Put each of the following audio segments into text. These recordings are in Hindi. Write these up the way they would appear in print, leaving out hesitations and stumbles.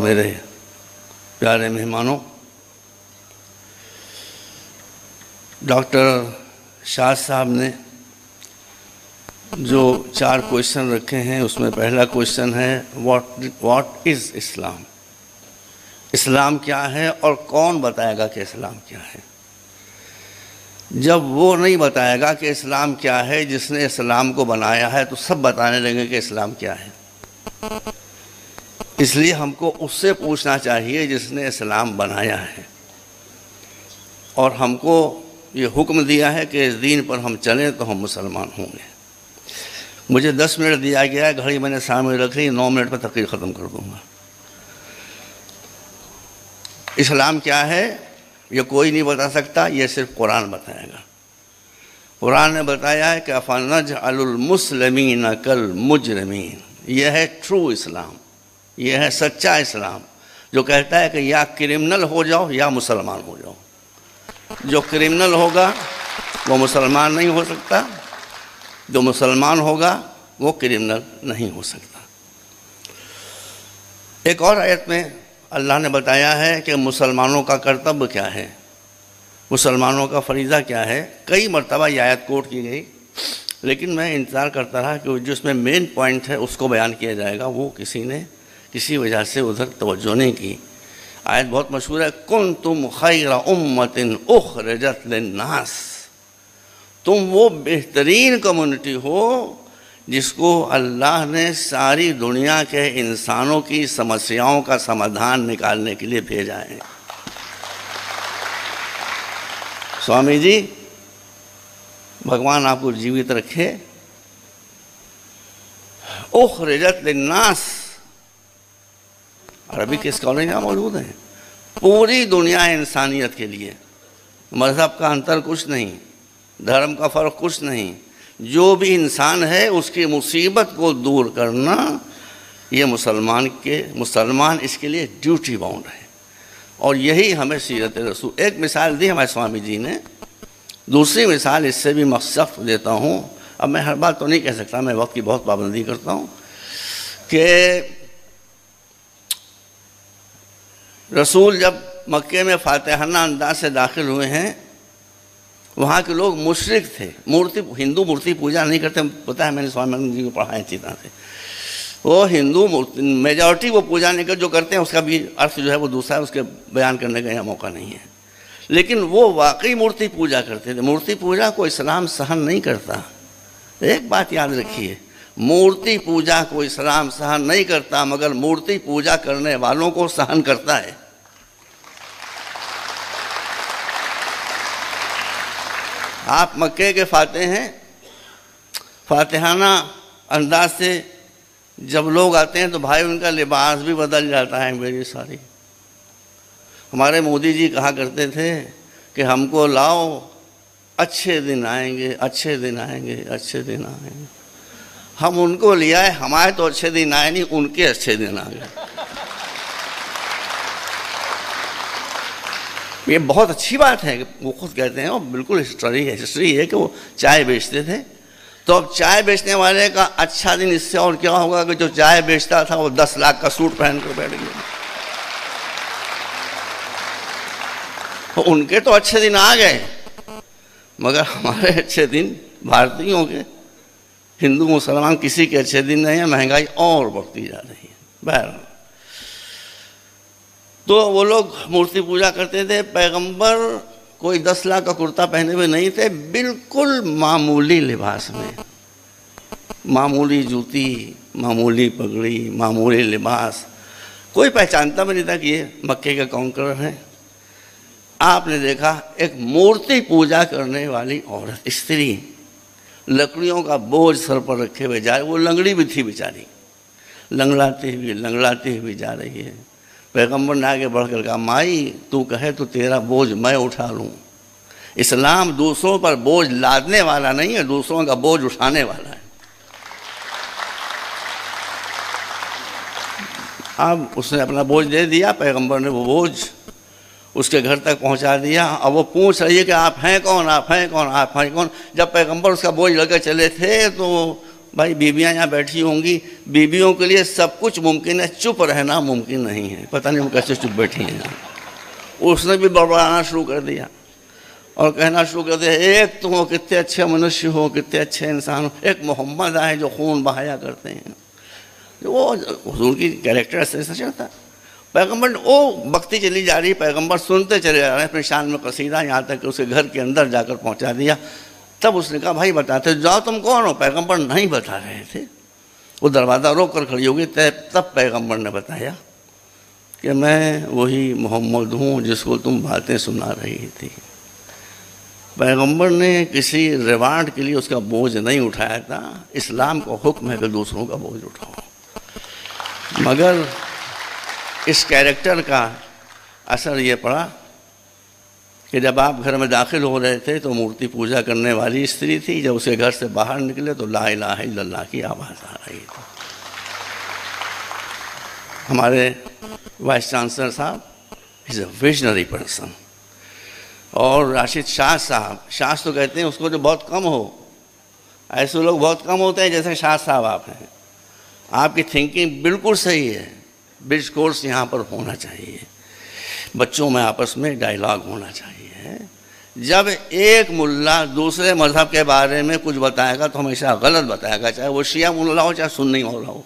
मेरे प्यारे मेहमानों, डॉक्टर शाह साहब ने जो 4 क्वेश्चन रखे हैं उसमें पहला क्वेश्चन है व्हाट इज़ इस्लाम। इस्लाम क्या है और कौन बताएगा कि इस्लाम क्या है। जब वो नहीं बताएगा कि इस्लाम क्या है, जिसने इस्लाम को बनाया है, तो सब बताने लगे कि इस्लाम क्या है। इसलिए हमको उससे पूछना चाहिए जिसने इस्लाम बनाया है और हमको ये हुक्म दिया है कि इस दीन पर हम चलें तो हम मुसलमान होंगे। मुझे 10 मिनट दिया गया है, घड़ी मैंने सामने रख ली, 9 मिनट पर तकरीर ख़त्म कर दूँगा। इस्लाम क्या है ये कोई नहीं बता सकता, ये सिर्फ कुरान बताएगा। कुरान ने बताया है कि अफ़नजअलुल मुस्लिमीन कल मुजरिमीन। यह है ट्रू इस्लाम, यह है सच्चा इस्लाम जो कहता है कि या क्रिमिनल हो जाओ या मुसलमान हो जाओ। जो क्रिमिनल होगा वो मुसलमान नहीं हो सकता, जो मुसलमान होगा वो क्रिमिनल नहीं हो सकता। एक और आयत में अल्लाह ने बताया है कि मुसलमानों का कर्तव्य क्या है, मुसलमानों का फरीज़ा क्या है। कई मरतबा ये आयत कोट की गई, लेकिन मैं इंतज़ार करता रहा कि जो इसमें मेन पॉइंट है उसको बयान किया जाएगा। वो किसी ने किसी वजह से उधर तवज्जो नहीं की। आयत बहुत मशहूर है, कुंतुम खैरा उम्मतिन उखरिजत लिन्नास। तुम वो बेहतरीन कम्युनिटी हो जिसको अल्लाह ने सारी दुनिया के इंसानों की समस्याओं का समाधान निकालने के लिए भेजा है। स्वामी जी भगवान आपको जीवित रखे। उखरिजत लिन्नास अरबी के स्कॉलर यहाँ मौजूद हैं। पूरी दुनिया इंसानियत के लिए, मज़हब का अंतर कुछ नहीं, धर्म का फ़र्क कुछ नहीं, जो भी इंसान है उसकी मुसीबत को दूर करना ये मुसलमान इसके लिए ड्यूटी बाउंड है। और यही हमें सीरत रसूल। एक मिसाल दी हमारे स्वामी जी ने, दूसरी मिसाल इससे भी मख्सूस देता हूँ। अब मैं हर बात तो नहीं कह सकता, मैं वक्त की बहुत पाबंदी करता हूँ कि रसूल जब मक्के में फातिहाना अंदाज से दाखिल हुए हैं, वहाँ के लोग मुशरिक थे, हिंदू मूर्ति पूजा नहीं करते। पता है, मैंने स्वामी जी को पढ़ा है अच्छी तरह से। वो हिंदू मूर्ति मेजॉरिटी वो पूजा नहीं कर, जो करते हैं उसका भी अर्थ जो है वो दूसरा है, उसके बयान करने का यहाँ मौका नहीं है। लेकिन वो वाकई मूर्ति पूजा करते थे। मूर्ति पूजा को इस्लाम सहन नहीं करता। एक बात याद रखिए, मूर्ति पूजा को इस्लाम सहन नहीं करता, मगर मूर्ति पूजा करने वालों को सहन करता है। आप मक्के के फाते हैं, फातिहाना अंदाज से जब लोग आते हैं तो भाई उनका लिबास भी बदल जाता है। मेरी सारी हमारे मोदी जी कहा करते थे कि हमको लाओ, अच्छे दिन आएंगे, अच्छे दिन आएंगे, अच्छे दिन आएंगे। हम उनको ले आए, हमारे तो अच्छे दिन आए नहीं, उनके अच्छे दिन आ गए। ये बहुत अच्छी बात है कि वो खुद कहते हैं, और बिल्कुल हिस्ट्री है कि वो चाय बेचते थे। तो अब चाय बेचने वाले का अच्छा दिन इससे और क्या होगा कि जो चाय बेचता था वो 10 लाख का सूट पहन कर बैठ गया। तो उनके तो अच्छे दिन आ गए, मगर हमारे अच्छे दिन भारतीयों के, हिंदू मुसलमान किसी के अच्छे दिन नहीं है। महंगाई और बढ़ती जा रही है। बहरहाल, तो वो लोग मूर्ति पूजा करते थे। पैगंबर कोई 10 लाख का कुर्ता पहने हुए नहीं थे, बिल्कुल मामूली लिबास में, मामूली जूती, मामूली पगड़ी, मामूली लिबास। कोई पहचानता भी नहीं था कि ये मक्के के काउंटर हैं। आपने देखा एक मूर्ति पूजा करने वाली औरत, स्त्री, लकड़ियों का बोझ सर पर रखे हुए जा रही। वो लंगड़ी भी थी बेचारी, लंगड़ाती हुई जा रही है। पैगंबर ने आगे बढ़कर कहा, माई तू कहे तो तेरा बोझ मैं उठा लूँ। इस्लाम दूसरों पर बोझ लादने वाला नहीं है, दूसरों का बोझ उठाने वाला है। अब उसने अपना बोझ दे दिया, पैगंबर ने वो बोझ उसके घर तक पहुंचा दिया। अब वो पूछ रही है कि आप हैं कौन, आप हैं कौन, आप हैं कौन। जब पैगंबर उसका बोझ लेकर चले थे तो भाई बीबियाँ यहाँ बैठी होंगी, बीबियों के लिए सब कुछ मुमकिन है, चुप रहना मुमकिन नहीं है। पता नहीं वो कैसे चुप बैठी हैं यहाँ। उसने भी बड़बड़ाना शुरू कर दिया और कहना शुरू कर दिया, एक तुम हो, कितने अच्छे मनुष्य हो, कितने अच्छे इंसान हो, एक मोहम्मद आए जो खून बहाया करते हैं। वो हुजूर की कैरेक्टर ऐसे चलता। पैगम्बर वो बकती चली जा रही, पैगम्बर सुनते चले जा रहे हैं अपने शान में कसीदा, यहाँ तक कि उसके घर के अंदर जाकर पहुँचा दिया। तब उसने कहा भाई बताते जाओ तुम कौन हो। पैगम्बर नहीं बता रहे थे, वो दरवाज़ा रोक कर खड़ी होगी। तब पैगम्बर ने बताया कि मैं वही मोहम्मद हूँ जिसको तुम बातें सुना रही थी। पैगम्बर ने किसी रिवार्ड के लिए उसका बोझ नहीं उठाया था। इस्लाम का हुक्म है कि दूसरों का बोझ उठाओ। मगर इस कैरेक्टर का असर ये पड़ा कि जब आप घर में दाखिल हो रहे थे तो मूर्ति पूजा करने वाली स्त्री थी, जब उसके घर से बाहर निकले तो ला इलाहा इल्लल्लाह की आवाज़ आ रही थी। हमारे वाइस चांसलर साहब इज़ अ विजनरी पर्सन। और राशिद शाह साहब, शाह तो कहते हैं उसको जो बहुत कम हो, ऐसे लोग बहुत कम होते हैं जैसे शाह साहब आप हैं। आपकी थिंकिंग बिल्कुल सही है। ब्रिज कोर्स यहाँ पर होना चाहिए, बच्चों में आपस में डायलॉग होना चाहिए। जब एक मुल्ला दूसरे मज़हब के बारे में कुछ बताएगा तो हमेशा गलत बताएगा, चाहे वो शिया मुल्ला हो चाहे सुन्नी मुल्ला हो,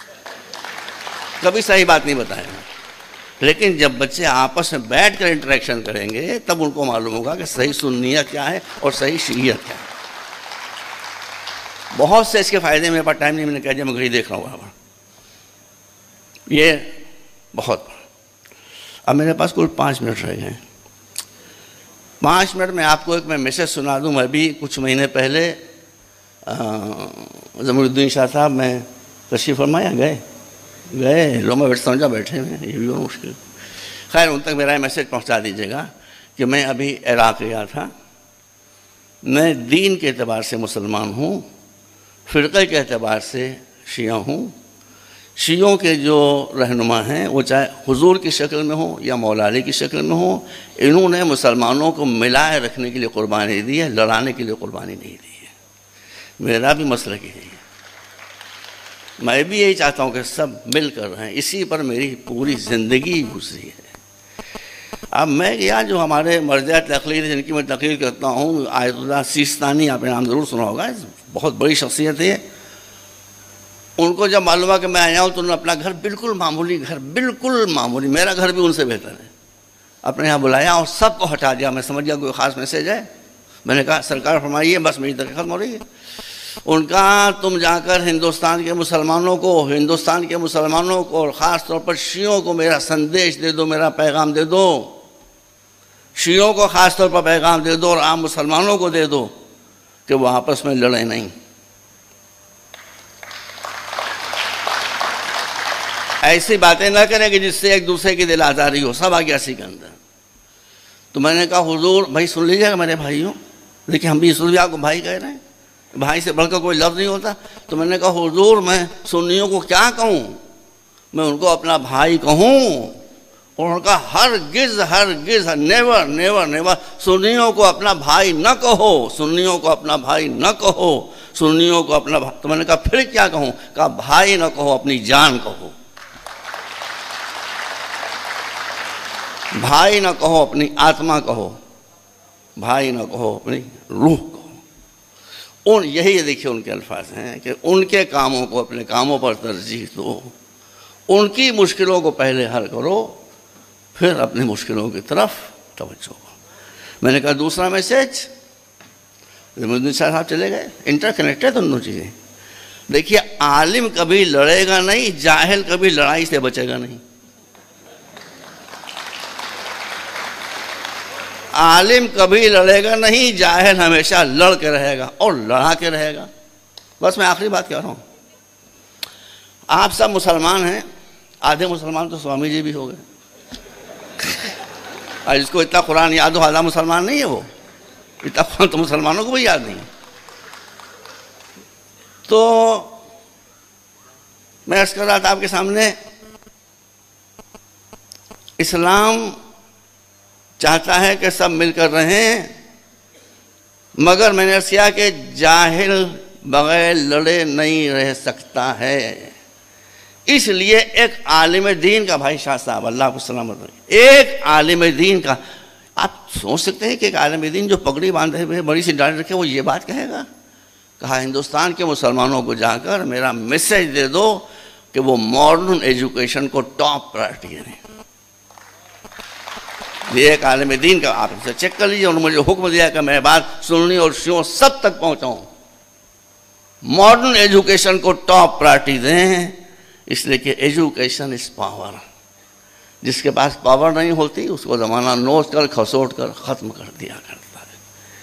कभी सही बात नहीं बताएगा। लेकिन जब बच्चे आपस में बैठ कर इंटरेक्शन करेंगे तब उनको मालूम होगा कि सही सुन्नियत क्या है और सही शियत क्या है। बहुत से इसके फ़ायदे, मेरे पास टाइम नहीं, मैंने कह दिया मैं घड़ी देख रहा हूँ बराबर। ये बहुत। अब मेरे पास कुल 5 मिनट रह गए। 5 मिनट में आपको एक मैं मैसेज सुना दूँ। मैं भी कुछ महीने पहले ज़मीरुद्दीन शाह साहब मैं तशरीफ़ फरमाया गए लो, मैं समझा बैठे हैं, ये भी मुश्किल। खैर उन तक मेरा मैसेज पहुंचा दीजिएगा कि मैं अभी इराक़ गया था। मैं दीन के एतबार से मुसलमान हूँ, फ़िरक़े के एतबार से शिया हूँ। शियों के जो रहनुमा हैं वो चाहे हुजूर की शक्ल में हो या मौला अली की शक्ल में हो, इन्होंने मुसलमानों को मिलाए रखने के लिए कुर्बानी दी है, लड़ाने के लिए कुर्बानी नहीं दी है। मेरा भी मसलक यही है। मैं भी यही चाहता हूँ कि सब मिल कर रहें। इसी पर मेरी पूरी ज़िंदगी गुजरी है। अब मैं या जो हमारे मर्ज़ा तक़लीद जिनकी मैं तक़रीर करता हूँ, आयतुल्लाह सिस्तानी, आपने नाम ज़रूर सुना होगा, बहुत बड़ी शख्सियत है। उनको जब मालूम हुआ कि मैं आया हूँ तो उन्होंने अपना घर, बिल्कुल मामूली घर, बिल्कुल मामूली, मेरा घर भी उनसे बेहतर है, अपने यहाँ बुलाया और सबको हटा दिया। मैं समझ गया कोई ख़ास मैसेज है। मैंने कहा सरकार फरमाइए, बस मेरी तरफ खत्म हो रही है। उनका तुम जाकर हिंदुस्तान के मुसलमानों को और ख़ास तौर पर शियों को मेरा संदेश दे दो, मेरा पैगाम दे दो। शियों को ख़ास तौर पर पैगाम दे दो और आम मुसलमानों को दे दो कि वो आपस में लड़े नहीं। ऐसी बातें ना करें कि जिससे एक दूसरे की दिल आज़ारी हो, सब आ गया इसी के अंदर। तो मैंने कहा हुजूर, भाई सुन लीजिएगा मेरे भाइयों, देखिए हम भी इसलिए आपको भाई कह रहे हैं, भाई से बढ़कर कोई लफ्ज़ नहीं होता। तो मैंने कहा हुजूर, मैं सुन्नियों को क्या कहूँ, मैं उनको अपना भाई कहूँ? और उनका हरगिज़ नेवर नेवर नेवर, सुन्नियों को अपना भाई न कहो, सुन्नियों को अपना भाई न कहो, सुन्नियों को अपना भाई। तो मैंने कहा फिर क्या कहूँ? कहा भाई न कहो, अपनी जान कहो। भाई न कहो, अपनी आत्मा कहो। भाई न कहो, अपनी रूह कहो। उन यही देखिए उनके अल्फाज हैं कि उनके कामों को अपने कामों पर तरजीह दो, उनकी मुश्किलों को पहले हल करो, फिर अपनी मुश्किलों की तरफ तवज्जो करो। मैंने कहा दूसरा मैसेज, ज़मीरुद्दीन शाह साहब चले गए, इंटरकनेक्टेड दोनों चीज़ें। देखिए आलिम कभी लड़ेगा नहीं, जाहिल कभी लड़ाई से बचेगा नहीं। आलिम कभी लड़ेगा नहीं, जाहिल हमेशा लड़ के रहेगा और लड़ा के रहेगा। बस मैं आखिरी बात कह रहा हूँ, आप सब मुसलमान हैं, आधे मुसलमान तो स्वामी जी भी हो गए। और जिसको इतना कुरान याद हो आधा मुसलमान नहीं है वो, इतना कुरान तो मुसलमानों को भी याद नहीं। तो मैं अर्ज़ कर रहा था आपके सामने, इस्लाम चाहता है कि सब मिलकर रहें, मगर मैंने अर्ज़ किया कि जाहिल बगैर लड़े नहीं रह सकता है। इसलिए एक आलिम दीन का, भाई शाह साहब अल्लाह को सलामत रहे, एक आलिम दीन का, आप सोच सकते हैं कि एक आलिम दीन जो पगड़ी बांधे हुए बड़ी सी दाढ़ी रखे वो ये बात कहेगा? कहा हिंदुस्तान के मुसलमानों को जाकर मेरा मैसेज दे दो कि वो मॉडर्न एजुकेशन को टॉप प्रायोरिटी दें। ये एक आलिम दीन का, आप इसे चेक कर लीजिए। उन्होंने मुझे हुक्म दिया कि मैं बात सुननी और शियों सब तक पहुंचाऊं, मॉडर्न एजुकेशन को टॉप प्रायोरिटी दें, इसलिए कि एजुकेशन इज पावर। जिसके पास पावर नहीं होती उसको ज़माना नोच कर खसोट कर ख़त्म कर दिया करता है।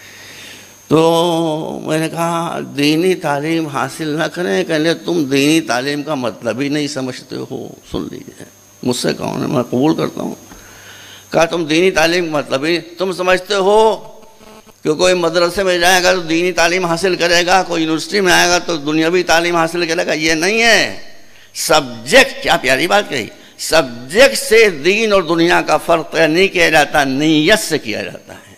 तो मैंने कहा दीनी तालीम हासिल ना करें, कहले तुम दीनी तालीम का मतलब ही नहीं समझते हो। सुन लीजिए, मुझसे कौन है, मैं कबूल करता हूँ। कहा तुम दीनी तालीम का मतलब ही, तुम समझते हो कि कोई मदरसे में जाएगा तो दीनी तालीम हासिल करेगा, कोई यूनिवर्सिटी में आएगा तो दुनियावी तालीम हासिल करेगा। ये नहीं है। सब्जेक्ट, क्या प्यारी बात कही, सब्जेक्ट से दीन और दुनिया का फर्क तय नहीं किया जाता, नीयत से किया जाता है।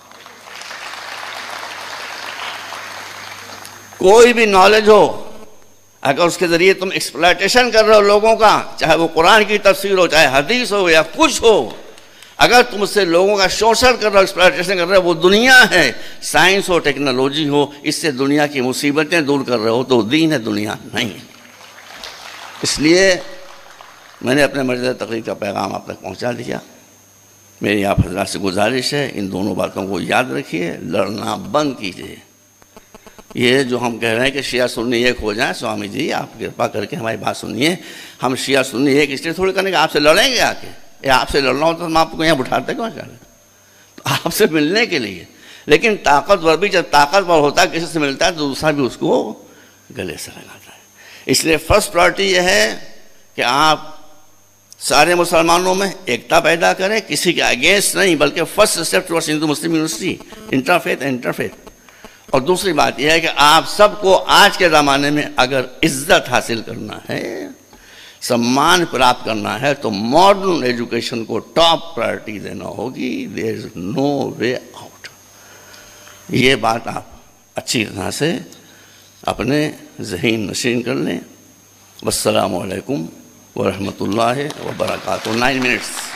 कोई भी नॉलेज हो, अगर उसके जरिए तुम एक्सप्लॉयटेशन कर रहे हो लोगों का, चाहे वो कुरान की तफसीर हो, चाहे हदीस हो या कुछ हो, अगर तुम उससे लोगों का शोषण कर रहे हो, एक्सप्लॉयटेशन कर रहे हो, वो दुनिया है, साइंस हो, टेक्नोलॉजी हो, इससे दुनिया की मुसीबतें दूर कर रहे हो, तो दीन है, दुनिया नहीं है। इसलिए मैंने अपने मर्ज़ तकरीर का पैगाम आप तक पहुंचा दिया। मेरी आप हज़रात से गुजारिश है, इन दोनों बातों को याद रखिए, लड़ना बंद कीजिए। ये जो हम कह रहे हैं कि शिया सुन्नी एक हो जाए, स्वामी जी आप कृपा करके हमारी बात सुनिए। हम शिया सुन्नी एक इसलिए थोड़ी करने के आपसे लड़ेंगे आके, या आपसे लड़ना होता तो हम आपको यहाँ बिठाते क्यों चले, तो आपसे मिलने के लिए। लेकिन ताकतवर भी जब ताकतवर होता है, किसी से मिलता है तो दूसरा भी उसको गले से लगाता है। इसलिए फर्स्ट प्रायोरिटी यह है कि आप सारे मुसलमानों में एकता पैदा करें, किसी के अगेंस्ट नहीं, बल्कि first step towards Hindu Muslim university, interfaith. और दूसरी बात यह है कि आप सबको आज के ज़माने में अगर इज्जत हासिल करना है, सम्मान प्राप्त करना है, तो मॉडर्न एजुकेशन को टॉप प्रायोरिटी देना होगी। There is no way out. ये बात आप अच्छी तरह से अपने ज़हन नशीन कर लें। वस्सलामु अलैकुम वरहमतुल्लाहि व बरकातुहू। 9 minutes।